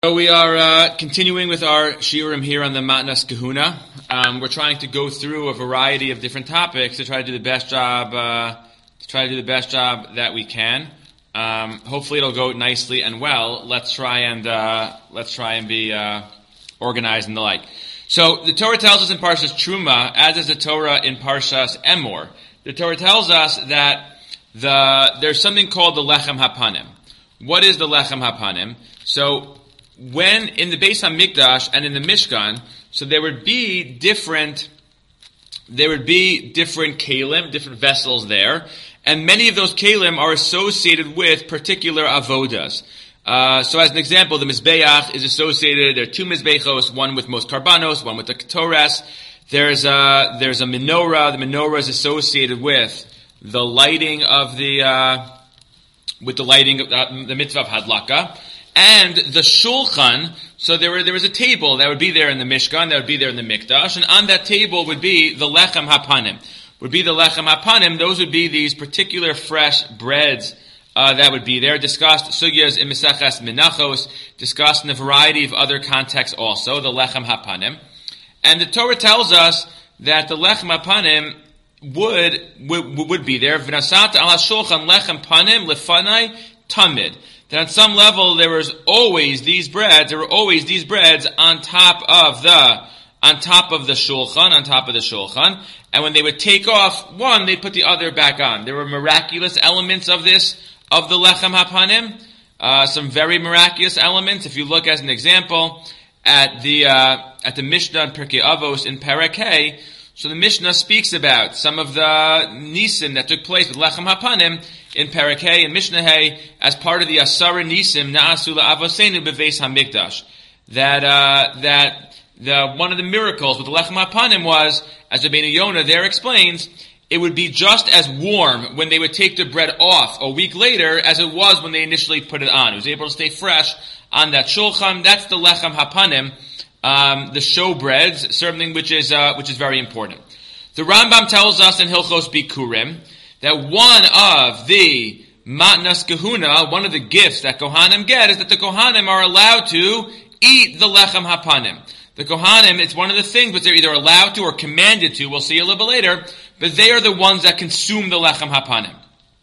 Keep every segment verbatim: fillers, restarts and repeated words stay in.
So we are uh, continuing with our shiurim here on the Matnas Kahuna. Um, we're trying to go through a variety of different topics to try to do the best job, uh, to try to do the best job that we can. Um, hopefully, it'll go nicely and well. Let's try and uh, let's try and be uh, organized and the like. So the Torah tells us in Parshas Truma, as is the Torah in Parshas Emor. The Torah tells us that the there's something called the Lechem Hapanim. What is the Lechem Hapanim? So when in the Beis HaMikdash and in the Mishkan, so there would be different, there would be different kalim, different vessels there, and many of those kalim are associated with particular avodas. Uh, so as an example, the Mizbeach is associated, there are two Mizbechos, one with most karbanos, one with the ketores. There's a, there's a menorah, the menorah is associated with the lighting of the, uh, with the lighting of uh, the mitzvah of Hadlaka. And the shulchan, so there were, there was a table that would be there in the Mishkan, that would be there in the Mikdash, and on that table would be the lechem hapanim. Would be the lechem hapanim, those would be these particular fresh breads uh, that would be there, discussed sugyas in Meseches Menachos, discussed in a variety of other contexts also, the lechem hapanim. And the Torah tells us that the lechem hapanim would, would, would be there. V'nasata ala shulchan lechem panim lefanai tamid. That on some level there was always these breads, there were always these breads on top of the, on top of the shulchan, on top of the shulchan, and when they would take off one, they'd put the other back on. There were miraculous elements of this, of the lechem hapanim, uh, some very miraculous elements. If you look as an example at the, uh, at the Mishnah in Pirkei Avos in Perek Hey, so the Mishnah speaks about some of the nisim that took place with lechem hapanim in Perek Hey and Mishnah Hey as part of the Asara Nisim Na'asu La'avosenu Beveis HaMikdash. That, uh, that, the, one of the miracles with the Lechem HaPanim was, as Rabbeinu Yonah there explains, it would be just as warm when they would take the bread off a week later as it was when they initially put it on. It was able to stay fresh on that shulchan. That's the Lechem HaPanim, um, the show breads, something which is, uh, which is very important. The Rambam tells us in Hilchos Bikurim that one of the Matnas Kahuna, one of the gifts that Kohanim get, is that the Kohanim are allowed to eat the Lechem Hapanim. The Kohanim, it's one of the things which they're either allowed to or commanded to, we'll see a little bit later, but they are the ones that consume the Lechem Hapanim.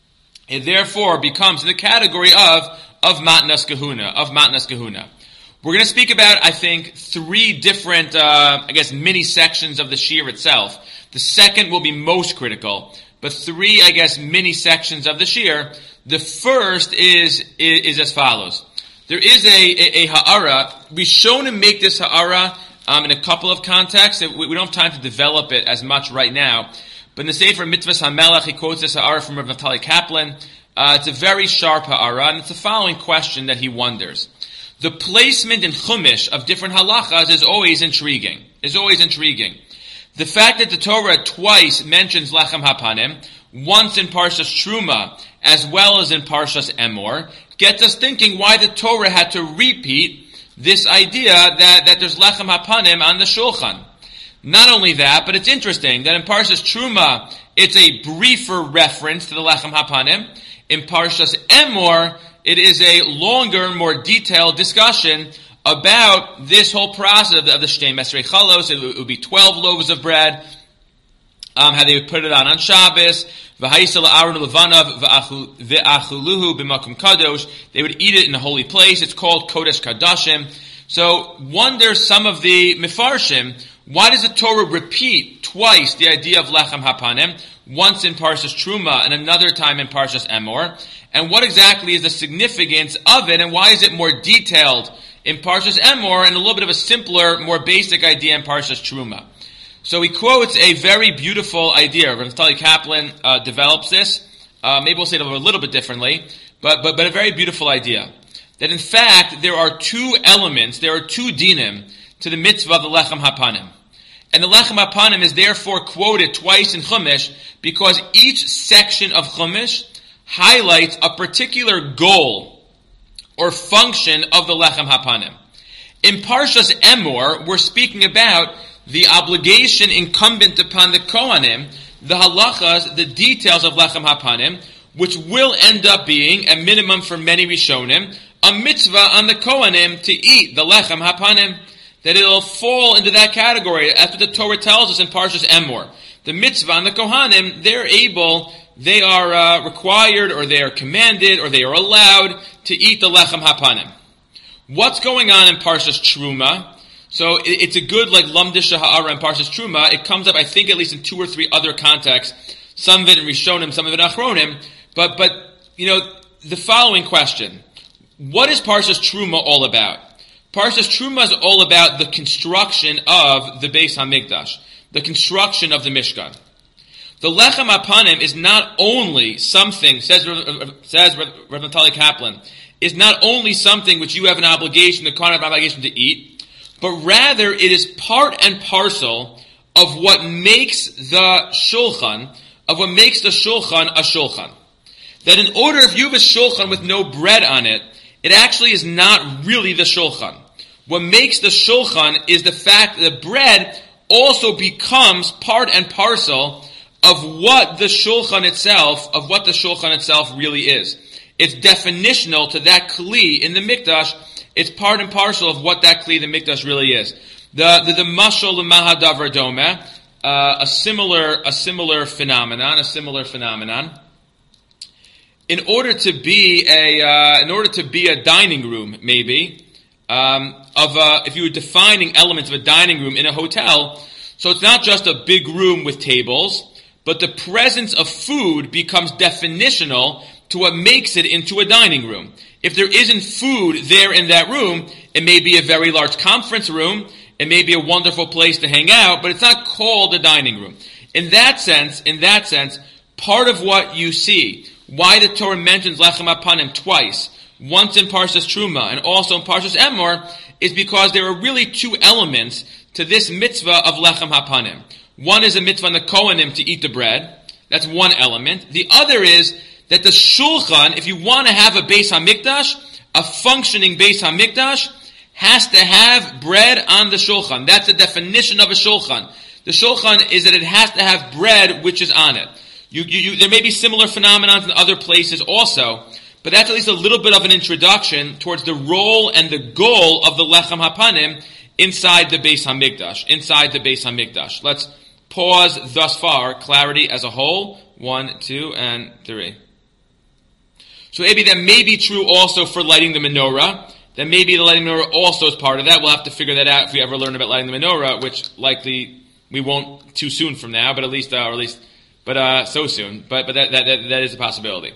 It therefore becomes the category of, of Matnas Kahuna, of Matnas Kahuna. We're going to speak about, I think, three different, uh, I guess, mini sections of the Shir itself. The second will be most critical. But three, I guess, mini sections of the shir. The first is, is, is as follows. There is a, a, a ha'ara. We've shown to make this ha'ara um, in a couple of contexts. We, we don't have time to develop it as much right now. But in the Sefer Mitzvahs HaMelech, he quotes this ha'ara from Rav Naftali Kaplan. Uh, it's a very sharp ha'ara, and it's the following question that he wonders. The placement in Chumash of different halachas is always intriguing. Is always intriguing. The fact that the Torah twice mentions Lechem Hapanim, once in Parshas Truma, as well as in Parshas Emor, gets us thinking why the Torah had to repeat this idea that, that there's Lechem Hapanim on the Shulchan. Not only that, but it's interesting that in Parshas Truma, it's a briefer reference to the Lechem Hapanim. In Parshas Emor, it is a longer, more detailed discussion about this whole process of the, of the Shtei Mesrei Chalos. It, it would be twelve loaves of bread, um, how they would put it on on Shabbos, v'haisel Aaron levanav v'achuluhu b'makom kadosh. They would eat it in a holy place. It's called Kodesh Kadashim. So, wonder some of the Mefarshim, why does the Torah repeat twice the idea of Lechem Hapanim, once in Parshas Truma and another time in Parshas Emor? And what exactly is the significance of it, and why is it more detailed in Parshas Emor and a little bit of a simpler, more basic idea in Parshas Truma? So he quotes a very beautiful idea. Rav Naftali Kaplan uh, develops this. Uh, maybe we'll say it a little bit differently, but, but but a very beautiful idea. That in fact, there are two elements, there are two dinim to the mitzvah of the Lechem Hapanim. And the Lechem Hapanim is therefore quoted twice in Chumash because each section of Chumash highlights a particular goal or function of the Lechem Hapanim. In Parshas Emor, we're speaking about the obligation incumbent upon the Kohanim, the halachas, the details of Lechem Hapanim, which will end up being, a minimum for many Rishonim, a mitzvah on the Kohanim to eat the lechem hapanim, that it'll fall into that category. That's what the Torah tells us in Parshas Emor. The mitzvah on the Kohanim, they're able, they are uh, required, or they are commanded, or they are allowed to eat the lechem hapanim. What's going on in Parshas Truma? So it, it's a good, like, Lamdisha Ha'ara in Parshas Truma. It comes up, I think, at least in two or three other contexts. Some of it in Rishonim, some of it in Achronim. But, but, you know, the following question. What is Parshas Truma all about? Parshas Truma is all about the construction of the Beis HaMikdash, the construction of the Mishkan. The Lechem HaPanim is not only something, says, says Rav Natali Kaplan, is not only something which you have an obligation, the Kohen have an obligation to eat, but rather it is part and parcel of what makes the Shulchan, of what makes the Shulchan a Shulchan. That in order, if you have a Shulchan with no bread on it, it actually is not really the Shulchan. What makes the Shulchan is the fact that the bread also becomes part and parcel of what the Shulchan itself, of what the Shulchan itself really is. It's definitional to that Kli in the Mikdash. It's part and parcel of what that Kli, the Mikdash, really is. The the, the Mashal Mahadavar Domeh, uh, a similar a similar phenomenon, a similar phenomenon. In order to be a uh, in order to be a dining room, maybe um, of a, if you were defining elements of a dining room in a hotel, so it's not just a big room with tables, but the presence of food becomes definitional to what makes it into a dining room. If there isn't food there in that room, it may be a very large conference room, it may be a wonderful place to hang out, but it's not called a dining room. In that sense, in that sense, part of what you see, why the Torah mentions Lechem HaPanim twice, once in Parshas Truma and also in Parshas Emor, is because there are really two elements to this mitzvah of Lechem HaPanim. One is a mitzvah on the Kohanim to eat the bread. That's one element. The other is that the Shulchan, if you want to have a Beis HaMikdash, a functioning Beis HaMikdash, has to have bread on the Shulchan. That's the definition of a Shulchan. The Shulchan is that it has to have bread which is on it. You, you, you, there may be similar phenomena in other places also, but that's at least a little bit of an introduction towards the role and the goal of the Lechem HaPanim inside the Beis HaMikdash, inside the Beis HaMikdash. Let's pause thus far, clarity as a whole. One, two, and three. So maybe that may be true also for lighting the menorah. That maybe the lighting the menorah also is part of that. We'll have to figure that out if we ever learn about lighting the menorah, which likely we won't too soon from now, but at least, uh, or at least, but uh, so soon. But but that, that that that is a possibility.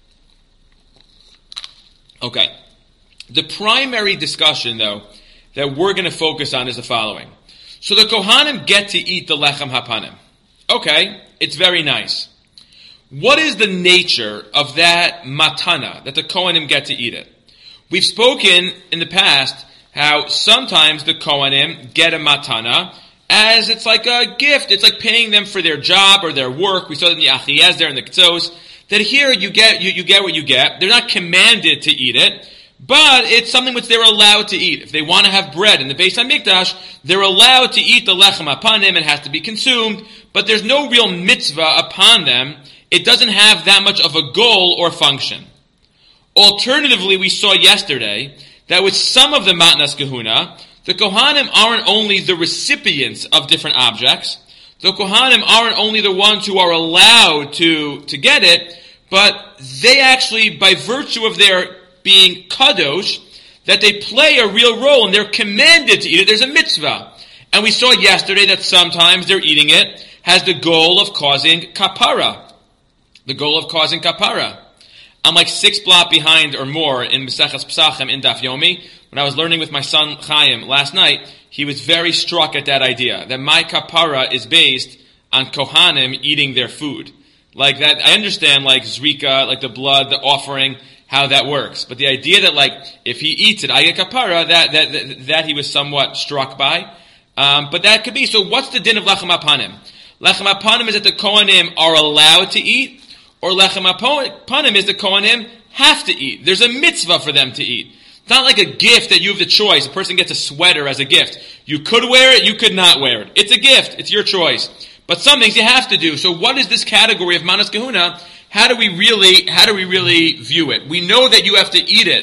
Okay. The primary discussion, though, that we're going to focus on is the following. So the Kohanim get to eat the Lechem HaPanim. Okay, it's very nice. What is the nature of that matana, that the Kohanim get to eat it? We've spoken in the past how sometimes the Kohanim get a matana as it's like a gift. It's like paying them for their job or their work. We saw that in the Achiyez there in the Ketzos. That here you get you, you get what you get. They're not commanded to eat it, but it's something which they're allowed to eat. If they want to have bread in the Beis HaMikdash, they're allowed to eat the Lechem HaPanim. It has to be consumed, but there's no real mitzvah upon them. It doesn't have that much of a goal or function. Alternatively, we saw yesterday that with some of the Matnas Kahuna, the Kohanim aren't only the recipients of different objects. The Kohanim aren't only the ones who are allowed to, to get it, but they actually, by virtue of their being kadosh, that they play a real role and they're commanded to eat it. There's a mitzvah. And we saw yesterday that sometimes their eating it has the goal of causing kapara. The goal of causing kapara. I'm like six blot behind or more in Maseches Pesachim in Daf Yomi. When I was learning with my son Chaim last night, he was very struck at that idea, that my kapara is based on Kohanim eating their food. Like that, I understand like Zrika, like the blood, the offering, how that works. But the idea that like, if he eats it, I get kapara, that, that, that, that he was somewhat struck by. Um, but that could be, so what's the din of Lechem HaPanim? Lechem HaPanim is that the Kohanim are allowed to eat, or Lechem HaPanim is the Kohanim have to eat. There's a mitzvah for them to eat. It's not like a gift that you have the choice. A person gets a sweater as a gift. You could wear it, you could not wear it. It's a gift. It's your choice. But some things you have to do. So what is this category of Manas Kahuna? How do we really, how do we really view it? We know that you have to eat it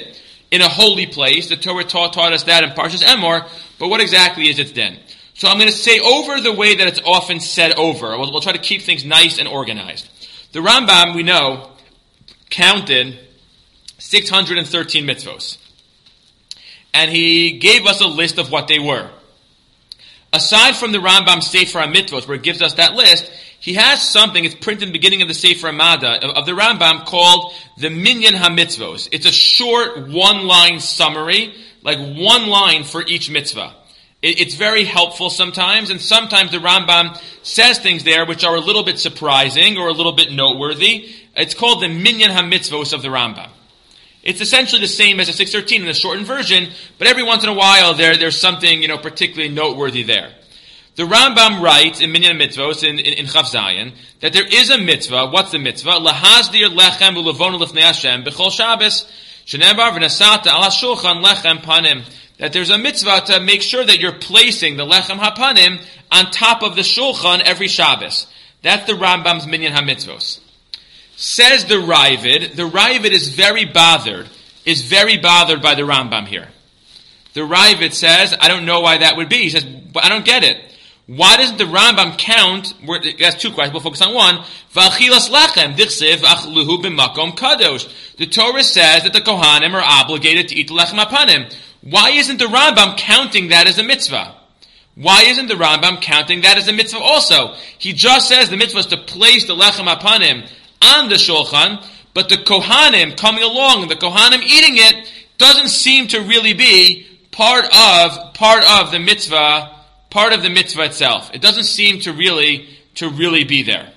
in a holy place. The Torah taught, taught us that in Parshas Emor, but what exactly is its din? So I'm going to say over the way that it's often said over. We'll, we'll try to keep things nice and organized. The Rambam, we know, counted six hundred thirteen mitzvos. And he gave us a list of what they were. Aside from the Rambam Sefer HaMitzvos, where it gives us that list, he has something, it's printed in the beginning of the Sefer Hamada, of, of the Rambam, called the Minyan HaMitzvos. It's a short one-line summary, like one line for each mitzvah. It, it's very helpful sometimes, and sometimes the Rambam says things there which are a little bit surprising or a little bit noteworthy. It's called the Minyan HaMitzvos of the Rambam. It's essentially the same as a six thirteen in the shortened version, but every once in a while there, there's something, you know, particularly noteworthy there. The Rambam writes in Minyan Mitzvos, in, in, in Chav Zayin, that there is a mitzvah. What's the mitzvah? Lahazdir lechem u'levonu lifnei Hashem b'chol Shabbos, shenemar v'nasata ala shulchan lechem panim. That there's a mitzvah to make sure that you're placing the lechem hapanim on top of the shulchan every Shabbos. That's the Rambam's Minyan HaMitzvos. Says the Ravid, the Ravid is very bothered, is very bothered by the Rambam here. The Ravid says, I don't know why that would be. He says, but I don't get it. Why doesn't the Rambam count? He has two questions. We'll focus on one. V'achilas lachem dichsev achluhu b'makom kadosh. The Torah says that the Kohanim are obligated to eat the lechem hapanim. Why isn't the Rambam counting that as a mitzvah? Why isn't the Rambam counting that as a mitzvah also? He just says the mitzvah is to place the lechem hapanim on the shulchan, but the Kohanim coming along and the Kohanim eating it doesn't seem to really be part of part of the mitzvah, part of the mitzvah itself. It doesn't seem to really to really be there.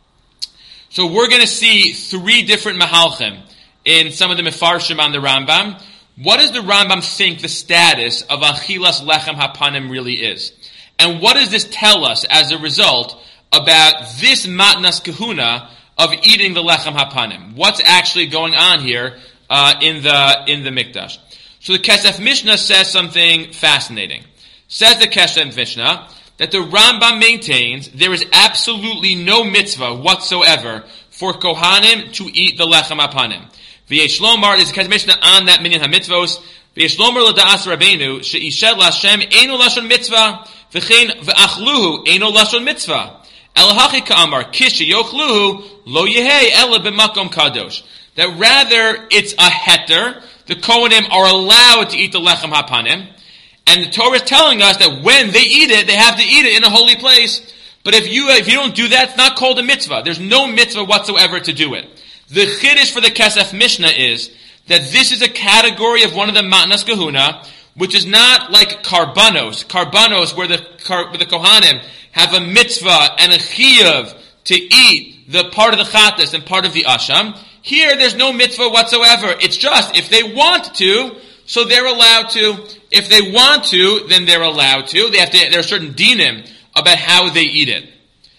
So we're going to see three different mahalchim in some of the mefarshim on the Rambam. What does the Rambam think the status of achilas lechem hapanim really is? And what does this tell us as a result about this matnas kahuna of eating the lechem hapanim? What's actually going on here uh, in the in the mikdash? So the Kesef Mishnah says something fascinating. Says the Kesef Mishnah that the Rambam maintains there is absolutely no mitzvah whatsoever for Kohanim to eat the lechem hapanim. V'yesh lomar, there's a Kesef Mishnah on that minyan hamitzvos. V'yesh lomar l'da'as rabbeinu she'ished l'Hashem eino lashon mitzvah v'chein v'achluhu eino lashon mitzvah. Elahachi ka'amar kishi yochluhu lo yehei ela b'makom kadosh. That rather it's a heter. The Kohanim are allowed to eat the lechem hapanim, and the Torah is telling us that when they eat it, they have to eat it in a holy place. But if you if you don't do that, it's not called a mitzvah. There's no mitzvah whatsoever to do it. The chiddush for the Kesef Mishnah is that this is a category of one of the matnas kahuna, which is not like karbanos. Karbanos, where the where the Kohanim have a mitzvah and a chiyuv to eat the part of the chatas and part of the asham. Here, there's no mitzvah whatsoever. It's just, if they want to, so they're allowed to. If they want to, then they're allowed to. They have to. There are certain dinim about how they eat it.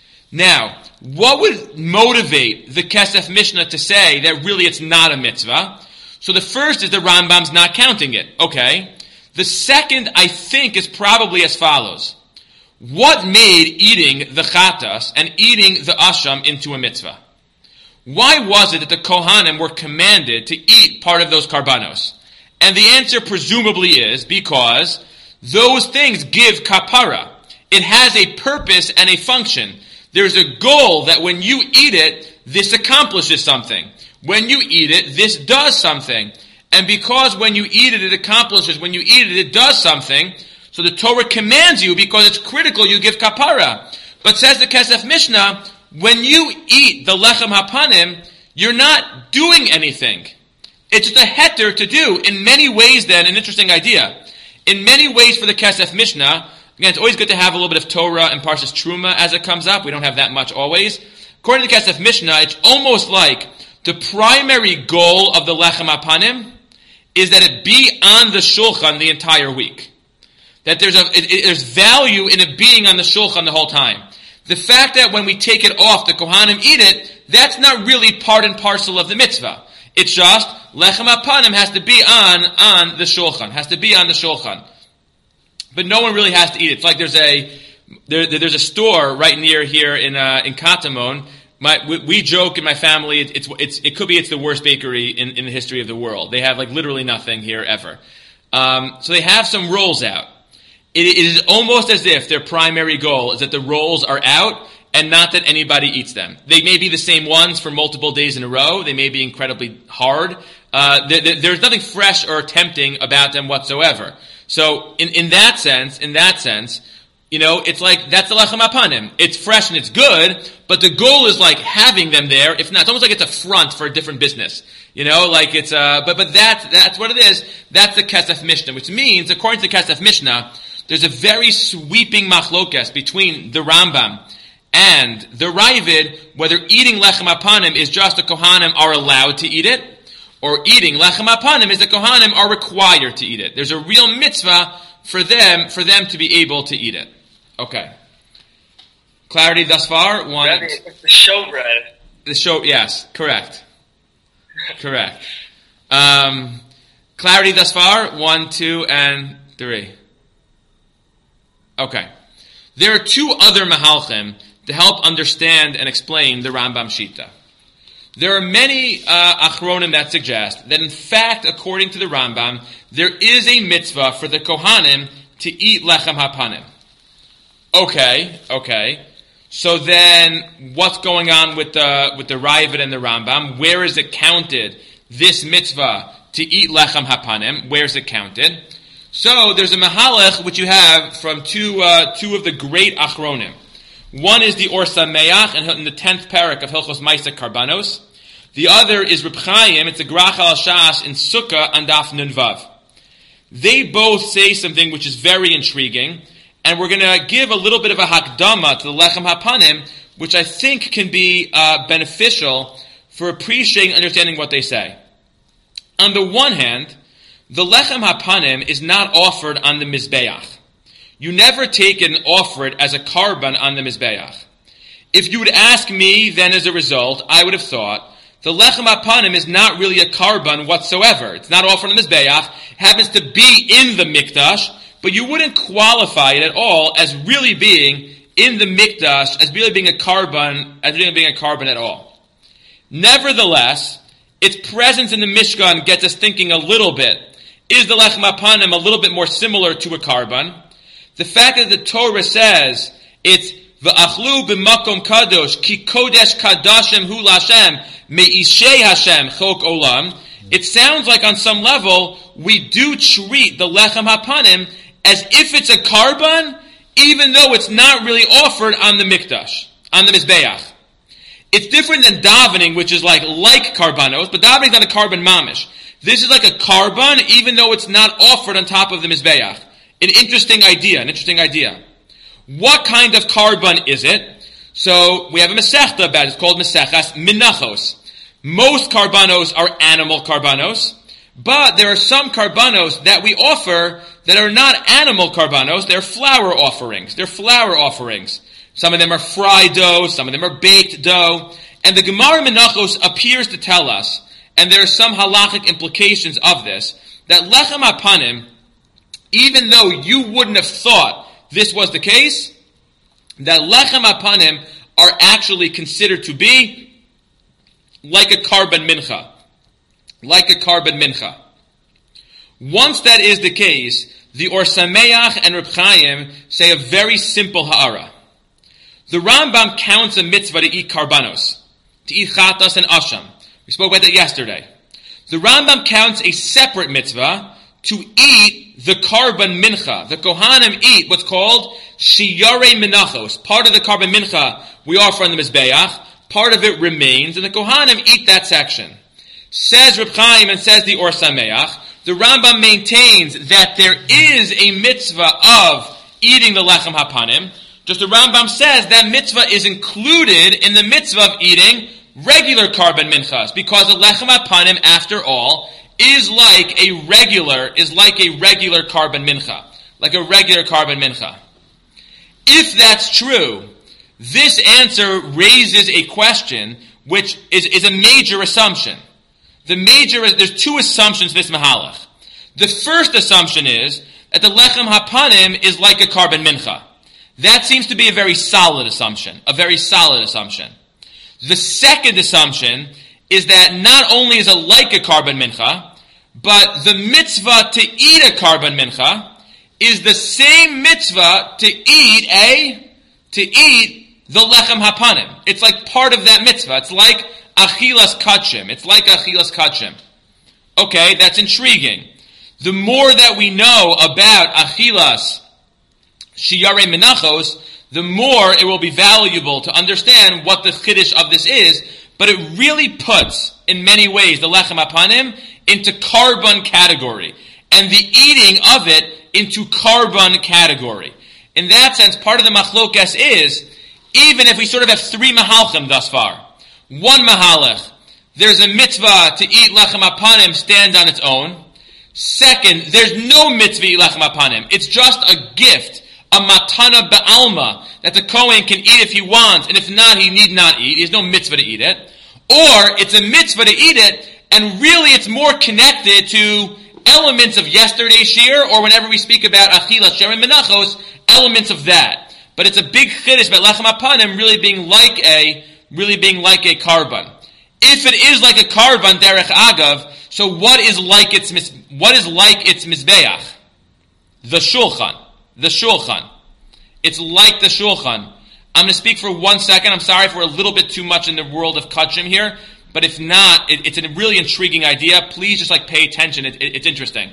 Now, what would motivate the Kesef Mishnah to say that really it's not a mitzvah? So the first is the Rambam's not counting it. Okay. The second, I think, is probably as follows. What made eating the chatas and eating the asham into a mitzvah? Why was it that the Kohanim were commanded to eat part of those karbanos? And the answer presumably is because those things give kapara. It has a purpose and a function. There's a goal that when you eat it, this accomplishes something. When you eat it, this does something. And because when you eat it, it accomplishes, when you eat it, it does something, so the Torah commands you, because it's critical, you give kapara. But says the Kesef Mishnah, when you eat the lechem hapanim, you're not doing anything. It's just a heter to do. In many ways then, an interesting idea. In many ways for the Kesef Mishnah, again, it's always good to have a little bit of Torah and Parshas Truma as it comes up. We don't have that much always. According to the Kesef Mishnah, it's almost like the primary goal of the lechem hapanim is that it be on the shulchan the entire week. That there's a it, it, there's value in it being on the shulchan the whole time. The fact that when we take it off, the Kohanim eat it, that's not really part and parcel of the mitzvah. It's just, lechem hapanim has to be on, on the shulchan, has to be on the shulchan. But no one really has to eat it. It's like there's a, there, there's a store right near here in, uh, in Katamon, My, we, we joke in my family, it, it's, it's, it could be it's the worst bakery in, in the history of the world. They have like literally nothing here ever. Um, so they have some rolls out. It, it is almost as if their primary goal is that the rolls are out and not that anybody eats them. They may be the same ones for multiple days in a row. They may be incredibly hard. Uh, there, there, there's nothing fresh or tempting about them whatsoever. So in, in that sense, in that sense, you know, it's like, that's the lechem hapanim. It's fresh and it's good, but the goal is like having them there. If not, it's almost like it's a front for a different business. You know, like it's, uh, but, but that's, that's what it is. That's the Kesef Mishnah, which means, according to the Kesef Mishnah, there's a very sweeping machlokes between the Rambam and the Ravid, whether eating lechem hapanim is just the Kohanim are allowed to eat it, or eating lechem hapanim is the Kohanim are required to eat it. There's a real mitzvah for them, for them to be able to eat it. Okay. Clarity thus far? One. It's the showbread. The show, yes, correct. Correct. Um, clarity thus far? One, two, and three. Okay. There are two other mahalchim to help understand and explain the Rambam Shita. There are many uh, achronim that suggest that in fact, according to the Rambam, there is a mitzvah for the Kohanim to eat lechem hapanim. Okay, okay. So then, what's going on with the with the Ravid and the Rambam? Where is it counted, this mitzvah, to eat lechem hapanim? Where is it counted? So, there's a mahalach which you have from two uh, two of the great achronim. One is the Or Sameach in the tenth parak of Hilchos Maisa Karbanos. The other is Reb Chaim, it's a Grach al Shas in Sukkah and Daf Nun Vav. They both say something which is very intriguing, and we're going to give a little bit of a hakdama to the Lechem HaPanim, which I think can be uh, beneficial for appreciating and understanding what they say. On the one hand, the Lechem HaPanim is not offered on the Mizbeach. You never take it and offer it as a karban on the Mizbeach. If you would ask me, then as a result, I would have thought, the Lechem HaPanim is not really a karban whatsoever. It's not offered on the Mizbeach. It happens to be in the Mikdash, but you wouldn't qualify it at all as really being in the Mikdash, as really being a karban, as really being a karban at all. Nevertheless, its presence in the Mishkan gets us thinking a little bit. Is the Lechem HaPanim a little bit more similar to a karban? The fact that the Torah says it's V'achlu b'makom kadosh ki kodesh kadashem hu l'Hashem me'ishei Hashem chok olam. It sounds like on some level we do treat the Lechem HaPanim as if it's a karban, even though it's not really offered on the Mikdash, on the Mizbeach. It's different than davening, which is like like karbanos, but davening is not a karban mamish. This is like a karban, even though it's not offered on top of the Mizbeach. An interesting idea, an interesting idea. What kind of karban is it? So, we have a Masechta about it. It's called Mesechas Minachos. Most karbanos are animal karbanos, but there are some karbanos that we offer that are not animal karbanos. They're flour offerings. They're flour offerings. Some of them are fried dough, some of them are baked dough. And the Gemara Menachos appears to tell us, and there are some halachic implications of this, that Lechem HaPanim, even though you wouldn't have thought this was the case, that Lechem HaPanim are actually considered to be like a karban mincha. Like a karban mincha. Once that is the case, the Or Sameach and Reb Chaim say a very simple ha'ara. The Rambam counts a mitzvah to eat karbanos, to eat chatas and asham. We spoke about that yesterday. The Rambam counts a separate mitzvah to eat the karban mincha. The Kohanim eat what's called shiyarei minachos. Part of the karban mincha we offer on the Mizbeach, part of it remains, and the Kohanim eat that section. Says Reb Chaim and says the Or Sameach, the Rambam maintains that there is a mitzvah of eating the Lechem HaPanim. Just the Rambam says that mitzvah is included in the mitzvah of eating regular karban minchas, because the Lechem HaPanim, after all, is like a regular, is like a regular karban mincha. Like a regular karban mincha. If that's true, this answer raises a question which is, is a major assumption. The major, there's two assumptions to this mahalach. The first assumption is that the Lechem HaPanim is like a karban mincha. That seems to be a very solid assumption. A very solid assumption. The second assumption is that not only is it like a Karban Mincha, but the mitzvah to eat a Karban Mincha is the same mitzvah to eat a, to eat the Lechem Hapanim. It's like part of that mitzvah. It's like Achilas Kachim. It's like Achilas Kachim. Okay, that's intriguing. The more that we know about Achilas Shiyarei Menachos, the more it will be valuable to understand what the Chiddush of this is, but it really puts, in many ways, the Lechem Hapanim into Karban category, and the eating of it into Karban category. In that sense, part of the Machlokes is, even if we sort of have three Mahalchim thus far, one Mahalach, there's a mitzvah to eat Lechem Hapanim stands on its own. Second, there's no mitzvah to eat Lechem Hapanim. It's just a gift, a matana ba'alma, that the Kohen can eat if he wants, and if not, he need not eat. He has no mitzvah to eat it. Or, it's a mitzvah to eat it, and really it's more connected to elements of yesterday's shir, or whenever we speak about Achilas Shiyarei Menachos, elements of that. But it's a big chiddush about Lechem Hapanim really being like a, really being like a Karban. If it is like a Karban, derech agav, so what is like its, what is like its Mizbeach? The Shulchan. The Shulchan. It's like the Shulchan. I'm going to speak for one second. I'm sorry if we're a little bit too much in the world of Kachim here, but if not, it, it's a really intriguing idea. Please just like pay attention. It, it, it's interesting.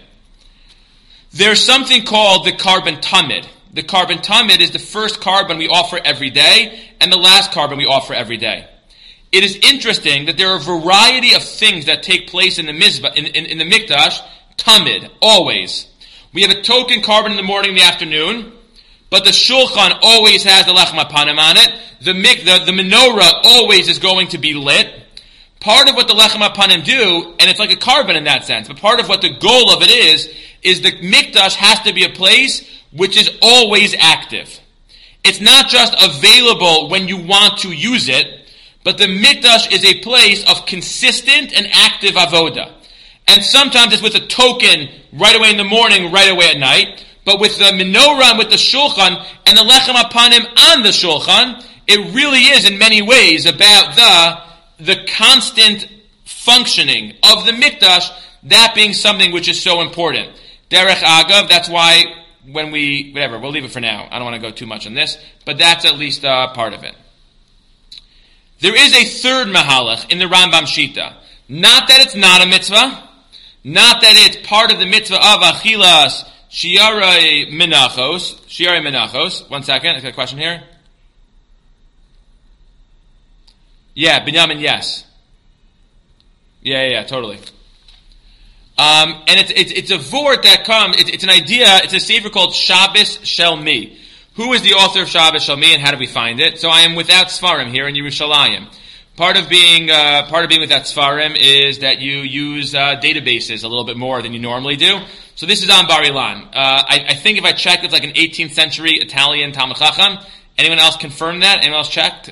There's something called the Karban Tamid. The Karban Tamid is the first Karban we offer every day, and the last Karban we offer every day. It is interesting that there are a variety of things that take place in the Mizbah, in, in, in the Mikdash, Tamid, always. We have a token Karban in the morning and the afternoon, but the Shulchan always has the Lechem Hapanim on it. The, the, the menorah always is going to be lit. Part of what the Lechem Hapanim do, and it's like a Karban in that sense, but part of what the goal of it is, is the Mikdash has to be a place which is always active. It's not just available when you want to use it, but the Mikdash is a place of consistent and active avoda. And sometimes it's with a token right away in the morning, right away at night. But with the menorah and with the Shulchan and the Lechem Hapanim on the Shulchan, it really is in many ways about the, the constant functioning of the Mikdash, that being something which is so important. Derech Agav, that's why when we, whatever, we'll leave it for now. I don't want to go too much on this, but that's at least uh, part of it. There is a third Mahalach in the Rambam Shita. Not that it's not a mitzvah, not that it's part of the mitzvah of Achilas Shiyarei Menachos. Shiyarei Menachos. One second, I got a question here. Yeah, Binyamin, yes. Yeah, yeah, yeah, totally. Um, and it's, it's it's a vort that comes, it's, it's an idea, it's a sefer called Shabbos Shel Mi. Who is the author of Shabbos Shel Mi and how do we find it? So I am without Sfarim here in Yerushalayim. Part of being uh, part of being without Sfarim is that you use uh, databases a little bit more than you normally do. So this is on Bar Ilan. Uh, I, I think if I checked, it's like an eighteenth century Italian Talmud Chacham. Anyone else confirm that? Anyone else checked?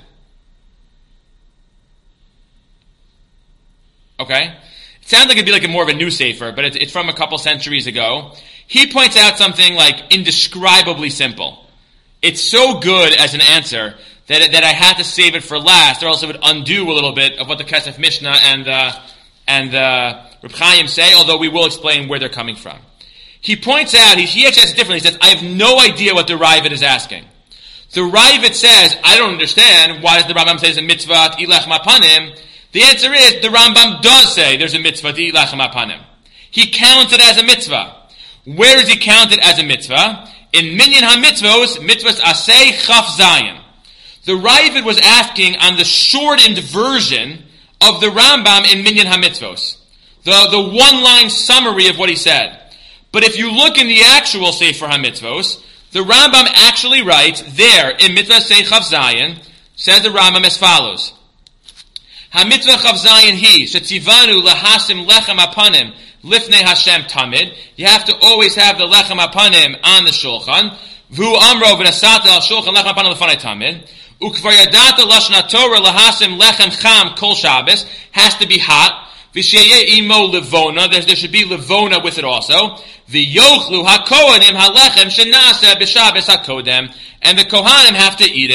Okay. It sounds like it'd be like a more of a new sefer, but it's, it's from a couple centuries ago. He points out something like indescribably simple. It's so good as an answer that that I had to save it for last, or else it would undo a little bit of what the Kesef Mishnah and uh, and uh, Reb Chaim say. Although we will explain where they're coming from. He points out he, he actually says it differently. He says, "I have no idea what the Raavad is asking." The Raavad says, "I don't understand. Why does the Rambam say it's a mitzvah to eat lechem hapanim?" The answer is the Rambam does say there's a mitzvah to eat lechem hapanim. He counts it as a mitzvah. Where does he count it as a mitzvah? In Minyan HaMitzvos, Mitzvahs Aseh Chaf Zayin. The Raavad was asking on the shortened version of the Rambam in Minyan HaMitzvos. The, the one-line summary of what he said. But if you look in the actual Sefer HaMitzvos, the Rambam actually writes there in Mitzvah Aseh Chaf Zayin, says the Rambam as follows. HaMitzvah Chaf Zayin hi, shetzivanu lahasim lechem hapanim, Lifnei Hashem Tamid. You have to always have the Lechem Hapanim on the Shulchan. V'hu amro v'nasata al Shulchan Lechem Hapanim l'fanei Tamid. Ukvar yadata lashna Torah lahasim lechem cham kol Shabbos. Has to be hot. V'sheyeh imo levona. There, there should be levona with it also. V'yochlu hakohanim halechem shenaseh b'Shabbos hakodem. And the Kohanim have to eat it.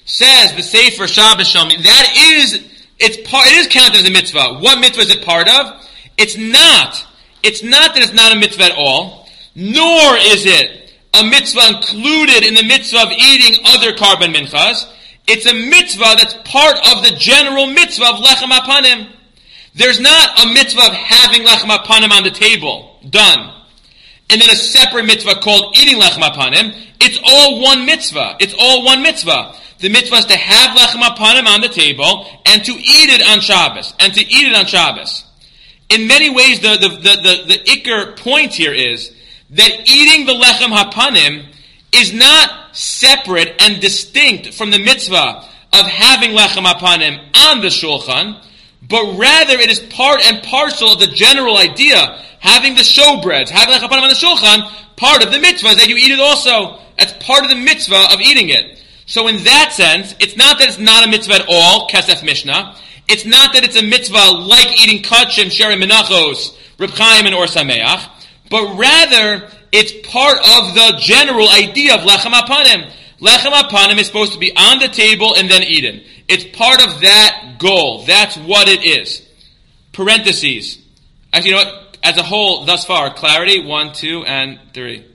Says the Sefer Shabbos Shalmi, that is, it's part, it is counted as a mitzvah. What mitzvah is it part of? It's not. It's not that it's not a mitzvah at all, nor is it a mitzvah included in the mitzvah of eating other carbon minchas. It's a mitzvah that's part of the general mitzvah of lechem hapanim. There's not a mitzvah of having lechem hapanim on the table, done, and then a separate mitzvah called eating lechem hapanim. It's all one mitzvah. It's all one mitzvah. The mitzvah is to have lechem hapanim on the table and to eat it on Shabbos. And to eat it on Shabbos. In many ways, the the the the, the ikar point here is that eating the lechem hapanim is not separate and distinct from the mitzvah of having lechem hapanim on the shulchan, but rather it is part and parcel of the general idea, having the showbreads, having lechem hapanim on the shulchan, part of the mitzvah is that you eat it also. That's part of the mitzvah of eating it. So in that sense, it's not that it's not a mitzvah at all, Kesef Mishnah. It's not that it's a mitzvah like eating kachim, sheri menachos, Reb Chaim, and Or Sameach, but rather it's part of the general idea of lechem hapanim. Lechem hapanim is supposed to be on the table and then eaten. It's part of that goal. That's what it is. Parentheses. Actually, you know what? As a whole, thus far, clarity, one, two, and three.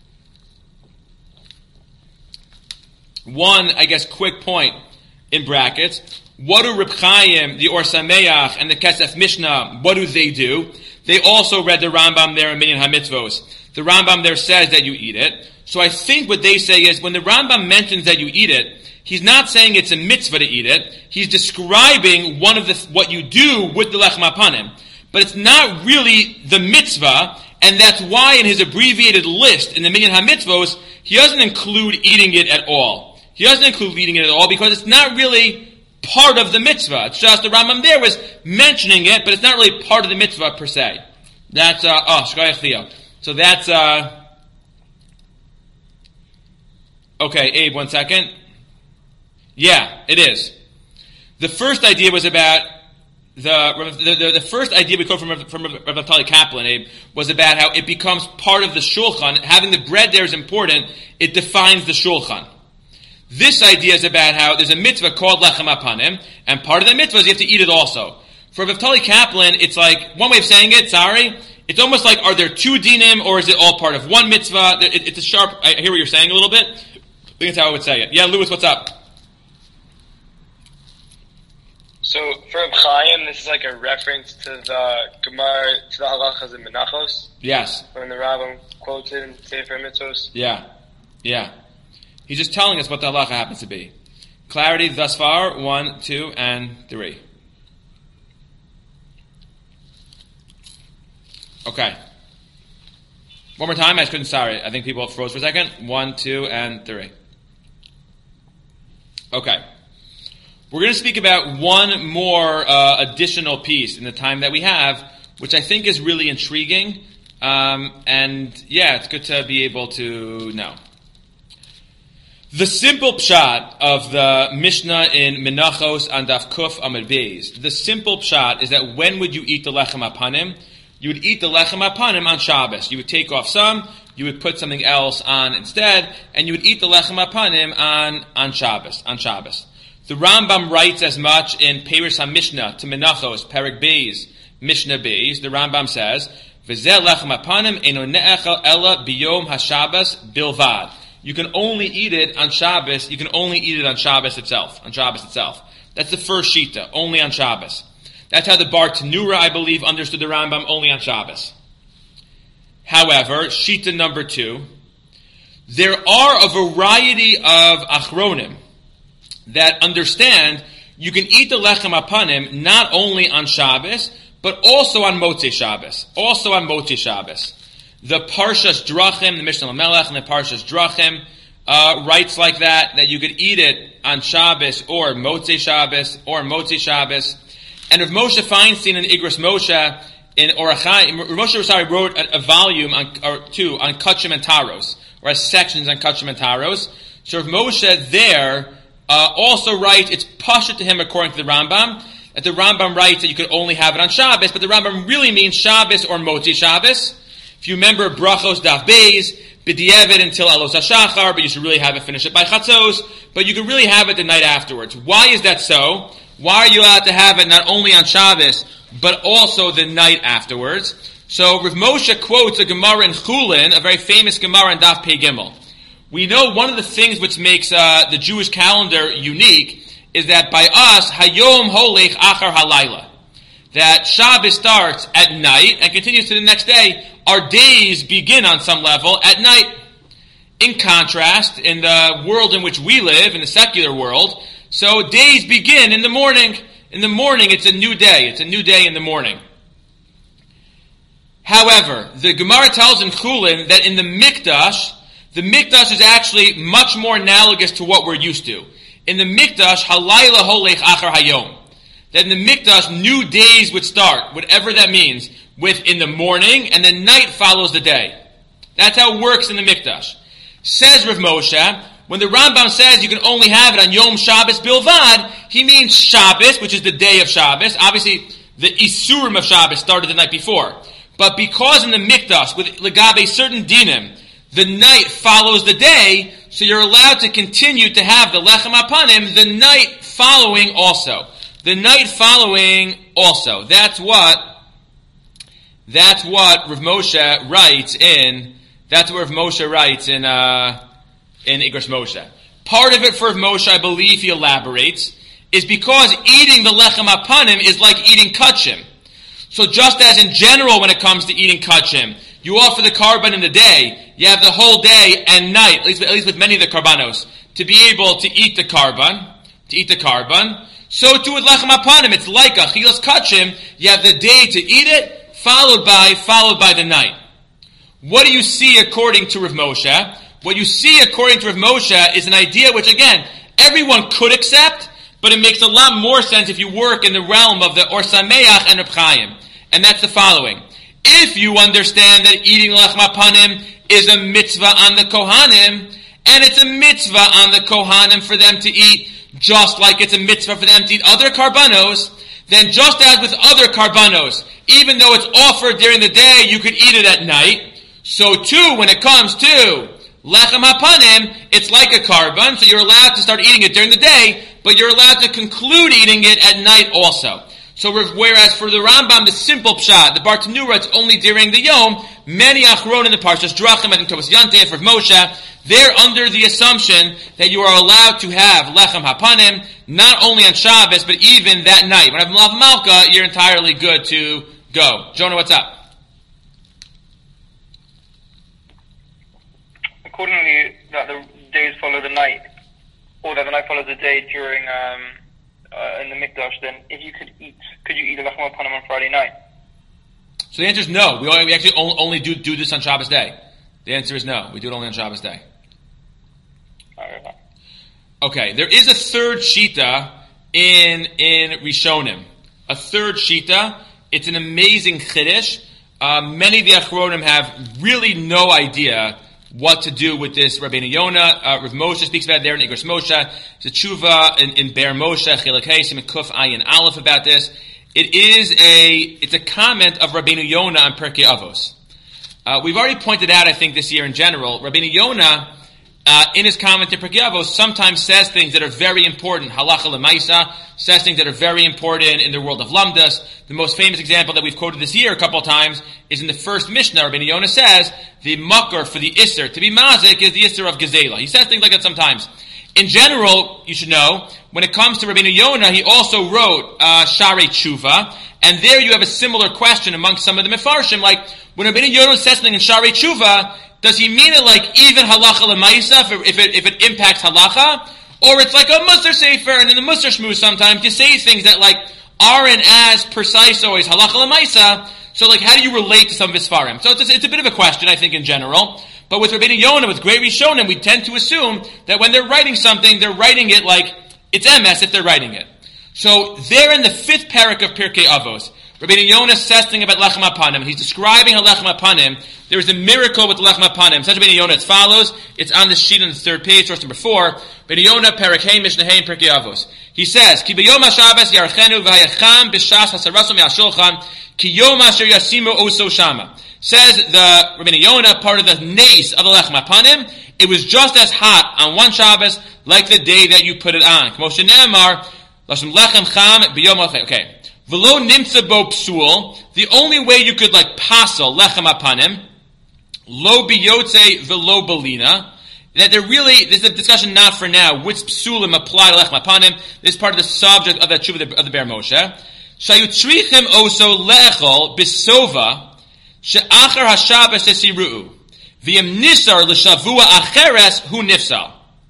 One, I guess, quick point in brackets. What do Reb Chaim, the Or Sameach, and the Kesef Mishnah, what do they do? They also read the Rambam there in Minyan HaMitzvos. The Rambam there says that you eat it. So I think what they say is when the Rambam mentions that you eat it, he's not saying it's a mitzvah to eat it. He's describing one of the what you do with the lechem hapanim. But it's not really the mitzvah, and that's why in his abbreviated list in the Minyan HaMitzvos, he doesn't include eating it at all. He doesn't include eating it at all because it's not really part of the mitzvah. It's just the Rambam there was mentioning it, but it's not really part of the mitzvah per se. That's, uh, oh, Shkoyach Theo. So that's, uh, okay, Abe, one second. Yeah, it is. The first idea was about, the the, the, the first idea we quote from, from Rav Naftali Kaplan, Abe, was about how it becomes part of the shulchan. Having the bread there is important. It defines the shulchan. This idea is about how there's a mitzvah called lechem hapanim, and part of the mitzvah is you have to eat it also. For Rav Naftali Kaplan, it's like, one way of saying it, sorry, it's almost like, are there two dinim, or is it all part of one mitzvah? It, it's a sharp, I hear what you're saying a little bit. I think that's how I would say it. Yeah, Louis, what's up? So, for Reb Chaim, this is like a reference to the Gemara, to the halachas in Menachos? Yes. When the Rambam quotes it in Sefer Mitzvos? Yeah. Yeah. He's just telling us what the halacha happens to be. Clarity thus far, one, two, and three. Okay. One more time, I couldn't, sorry. I think people froze for a second. One, two, and three. Okay. We're going to speak about one more uh, additional piece in the time that we have, which I think is really intriguing. Um, and yeah, it's good to be able to know. The simple pshat of the Mishnah in Menachos and Daf Kuf Amud Beis, the simple pshat is that when would you eat the lechem hapanim? You would eat the lechem hapanim on Shabbos. You would take off some, you would put something else on instead, and you would eat the lechem hapanim on, on Shabbos, on Shabbos. The Rambam writes as much in Peiros HaMishnah to Menachos, Perek Beis, Mishnah Beis. The Rambam says, V'zeh lechem hapanim eino ne'echel ela biyom haShabbos bilvad. You can only eat it on Shabbos. You can only eat it on Shabbos itself. On Shabbos itself. That's the first shita. Only on Shabbos. That's how the Bar Tanura, I believe, understood the Rambam. Only on Shabbos. However, shita number two, there are a variety of achronim that understand you can eat the lechem hapanim not only on Shabbos but also on Motzei Shabbos. Also on Motzei Shabbos. The Parshas Drachim, the Mishnah Lamelech, and the Parshas Drachim uh, writes like that, that you could eat it on Shabbos or Motzei Shabbos or Motzei Shabbos. And Rav Moshe Feinstein in Igros Moshe in Orachai, Rav Moshe Rosari wrote a, a volume on, or two on Kachim and Taros, or has sections on Kachim and Taros. So Rav Moshe there uh, also writes, it's Pasha to him according to the Rambam, that the Rambam writes that you could only have it on Shabbos, but the Rambam really means Shabbos or Motzei Shabbos. If you remember Brachos Daf Beis, b'di'evet until alos hashachar, but you should really have it finish it by chatzos, but you can really have it the night afterwards. Why is that so? Why are you allowed to have it not only on Shabbos, but also the night afterwards? So Rav Moshe quotes a Gemara in Chulin, a very famous Gemara in Daf Pei Gimel. We know one of the things which makes uh, the Jewish calendar unique is that by us, Hayom Holech Achar Halayla, that Shabbos starts at night and continues to the next day. Our days begin on some level at night. In contrast, in the world in which we live, in the secular world, so days begin in the morning. In the morning, it's a new day. It's a new day in the morning. However, the Gemara tells in Chulin that in the Mikdash, the Mikdash is actually much more analogous to what we're used to. In the Mikdash, Halayla Holech Achar Hayom. That in the Mikdash, new days would start, whatever that means, with in the morning, and the night follows the day. That's how it works in the Mikdash. Says Rav Moshe, when the Rambam says you can only have it on Yom Shabbos Bilvad, he means Shabbos, which is the day of Shabbos. Obviously, the Isurim of Shabbos started the night before. But because in the Mikdash, with Legabe certain dinim, the night follows the day, so you're allowed to continue to have the Lechem Apanim the night following also. The night following also. That's what, that's what Rav Moshe writes in, that's what Rav Moshe writes in, uh, in Igros Moshe. Part of it for Rav Moshe, I believe he elaborates, is because eating the Lechem Apanim is like eating Kachim. So just as in general when it comes to eating Kachim, you offer the Karban in the day, you have the whole day and night, at least, at least with many of the Karbanos, to be able to eat the Karban, to eat the Karban. So too with Lechem Apanim, it's like a Chilas Kachim, you have the day to eat it, followed by, followed by the night. What do you see according to Rav Moshe? What you see according to Rav Moshe is an idea which, again, everyone could accept, but it makes a lot more sense if you work in the realm of the Or Sameach and Reb Chaim. And that's the following. If you understand that eating Lechem Apanim is a mitzvah on the Kohanim, and it's a mitzvah on the Kohanim for them to eat, just like it's a mitzvah for them to eat other karbanos, then just as with other karbanos, even though it's offered during the day, you could eat it at night, so too when it comes to Lechem Hapanim, it's like a karban, so you're allowed to start eating it during the day, but you're allowed to conclude eating it at night also. So whereas for the Rambam, the simple pshat, the Bartanura, it's only during the Yom, many Achron in the Parshas Drachim, I think Tovas Yantef, Rav Moshe, they're under the assumption that you are allowed to have Lechem Hapanim, not only on Shabbos, but even that night. When I have Malav Malka, you're entirely good to go. Jonah, what's up? Accordingly, that the days follow the night, or that the night follows the day during um, uh, in the Mikdash, then if you could eat, could you eat a Lechem Hapanim on Friday night? So the answer is no. We, only, we actually only do, do this on Shabbos day. The answer is no. We do it only on Shabbos day. Okay, there is a third shita in in Rishonim. A third shita. It's an amazing chiddush. Uh, many of the Achronim have really no idea what to do with this Rabbeinu Yonah. Uh, Rav Moshe speaks about it there in Igros Moshe. It's a tshuva in, in Be'er Moshe, Chilek Heisim, and Kuf Ayin Aleph about this. It is a, it's a comment of Rabbeinu Yonah on Pirkei Avos. Uh, we've already pointed out, I think, this year in general, Rabbeinu Yonah, uh, in his comment to Pirkei Avos, sometimes says things that are very important, halacha l'maisa, says things that are very important in the world of lamdas. The most famous example that we've quoted this year a couple of times is in the first Mishnah. Rabbeinu Yonah says, the makar for the Isser, to be mazik, is the Isser of Gezela. He says things like that sometimes. In general, you should know, when it comes to Rabbeinu Yonah, he also wrote uh, Sharei Tshuva, and there you have a similar question amongst some of the Mefarshim, like, when Rabbeinu Yonah says something in Sharei Tshuva, does he mean it like even halacha l'maisa, if it, if it impacts halacha? Or it's like a Musar Sefer, and in the Musar Shmuz sometimes you say things that like aren't as precise always, halacha l'maisa, so like how do you relate to some of his Sfarim? So it's a, it's a bit of a question, I think, in general. But with Rabbeinu Yonah, with great Rishonim, we tend to assume that when they're writing something, they're writing it like it's M S if they're writing it. So there in the fifth parak of Pirkei Avos, Rabbeinu Yonah says something about Lechem Hapanim. He's describing a Lechem Hapanim. There is a miracle with Lechem Hapanim. Says Rabbeinu Yonah as follows. It's on the sheet on the third page, source number four. Rabbeinu Yonah, Parak Hey, Mishnah Hey, Pirkei Avos. He says, Ki b'yom HaShabbos yarchenu v'hayacham b'shas hasarasom yashulchan ki yom asher yasimu oso shama. Says the Rabbeinu Yonah, part of the nace of the Lechem Hapanim, it was just as hot on one Shabbos like the day that you put it on. Moshe Ne'emar, Lashem Lechem Cham B'yom Lechem. Okay. V'lo nimtza bo psul. The only way you could like pasel Lechem Hapanim, lo biyotze v'lo belina. That there really, this is a discussion not for now, which psulim apply to Lechem Hapanim. This is part of the subject of the tshuva of the, of the Be'er Moshe. Shayutzrichem oso le'echol bisova. She'achar haShabbos esiru'u, v'yem nisar l'shavua acheres hu nifsal,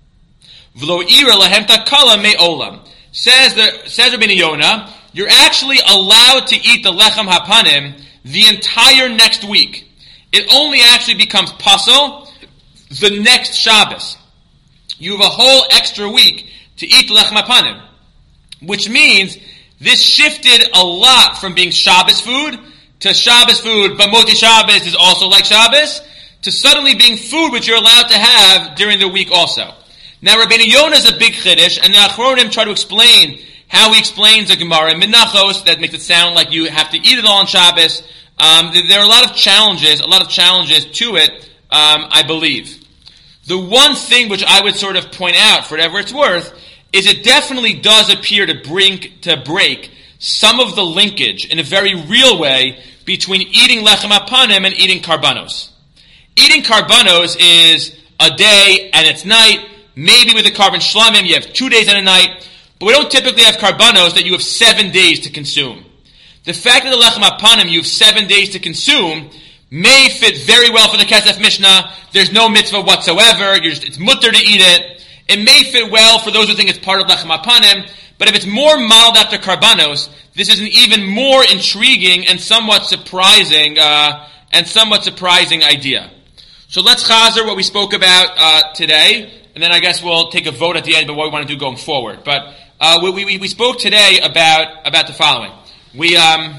v'lo ira lahem takala me'olam. Says the says Rabbeinu Yonah, you're actually allowed to eat the lechem hapanim the entire next week. It only actually becomes pasol the next Shabbos. You have a whole extra week to eat the lechem hapanim, which means this shifted a lot from being Shabbos food to Shabbos food, but Moti Shabbos is also like Shabbos, to suddenly being food which you're allowed to have during the week also. Now Rabbeinu Yonah is a big chiddush, and the Achronim try to explain how he explains a Gemara in Menachos that makes it sound like you have to eat it all on Shabbos. Um, there are a lot of challenges, a lot of challenges to it, um, I believe. The one thing which I would sort of point out, for whatever it's worth, is it definitely does appear to bring to break some of the linkage in a very real way between eating lechem hapanim and eating karbanos. Eating karbanos is a day and it's night. Maybe with a carbon shlamim you have two days and a night, but we don't typically have karbanos that you have seven days to consume. The fact that the lechem hapanim you have seven days to consume may fit very well for the Kesef Mishnah. There's no mitzvah whatsoever. You're just, it's mutter to eat it. It may fit well for those who think it's part of lechem hapanim, but if it's more modeled after karbanos, this is an even more intriguing and somewhat surprising uh, and somewhat surprising idea. So let's chazer what we spoke about uh, today, and then I guess we'll take a vote at the end about what we want to do going forward. But uh, we, we we spoke today about about the following. We um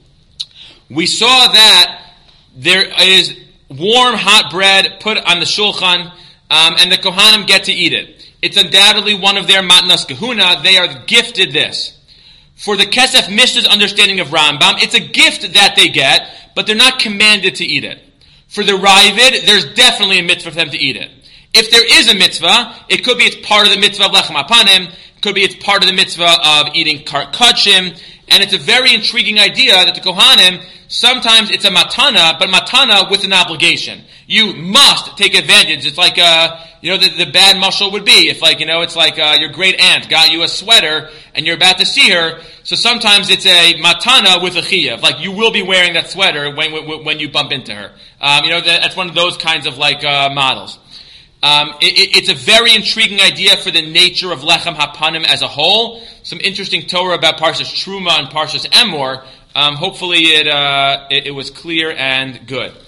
we saw that there is warm hot bread put on the shulchan, um, and the kohanim get to eat it. It's undoubtedly one of their matnas kahuna. They are gifted this. For the Kesef Mishnah's understanding of Rambam, it's a gift that they get, but they're not commanded to eat it. For the Ravid, there's definitely a mitzvah for them to eat it. If there is a mitzvah, it could be it's part of the mitzvah of Lechem Hapanim, it could be it's part of the mitzvah of eating kachim, and it's a very intriguing idea that the Kohanim, sometimes it's a matana, but matana with an obligation. You must take advantage. It's like, uh, you know, the, the bad mashal would be, if like, you know, it's like uh, your great aunt got you a sweater, and you're about to see her, so sometimes it's a matana with a chiyuv. Like, you will be wearing that sweater when when, when you bump into her. Um, you know, that, that's one of those kinds of, like, uh, models. Um, it, it, it's a very intriguing idea for the nature of Lechem Hapanim as a whole. Some interesting Torah about Parshas Truma and Parshas Emor. Um, hopefully it, uh, it, it was clear and good.